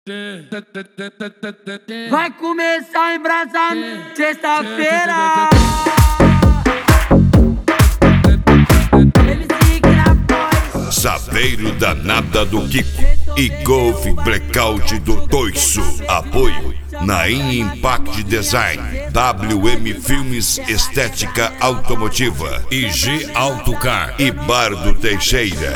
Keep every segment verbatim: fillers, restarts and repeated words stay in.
Vai começar a embrasar sexta-feira. Saveiro Danada do Kiko e Golf Blackout do Toiço. Apoio Naim Impact Design, W M Filmes Estética Automotiva, I G Autocar e Bar do Teixeira.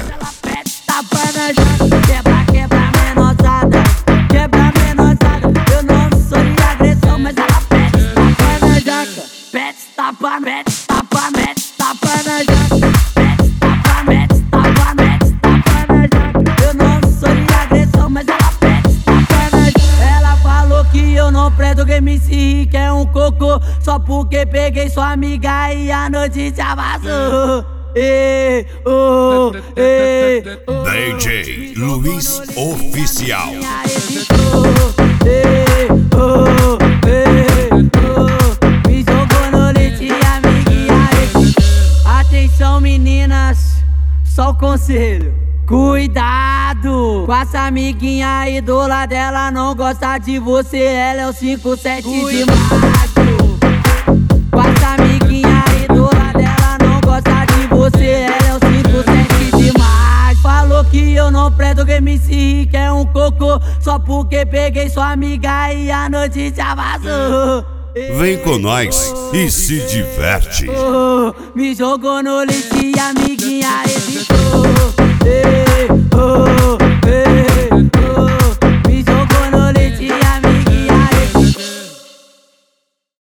Quebra, quebra, menosada, quebra, menosada. Eu não sou de agressão, mas ela pede tapa na jaca. Pede tapa, mete tapa, mete tapa na jaca. Pede tapa, mete tapa, mete tapa na jaca. Eu não sou de agressão, mas ela pede tapa na jaca. Ela falou que eu não presto, que M C Rick é um cocô, só porque peguei sua amiga e a notícia vazou. Ei, oh, ei, oh. D J Luiz Oficial. Ei, oh, ei, oh. Me jogou no leite, amiguinha. Atenção, meninas, só o conselho. Cuidado com essa amiguinha, a ídola dela não gosta de você. Ela é o cinco sete de maio. Com essa amiguinha, a ídola dela não gosta de você. Ela é o cinco sete de maio. Falou que eu não presto, que M C Rick é um cocô, só porque peguei sua amiga e a notícia vazou. Vem com nós e se diverte. Oh, me jogou no leite, amiguinha, evitou. Ei, oh.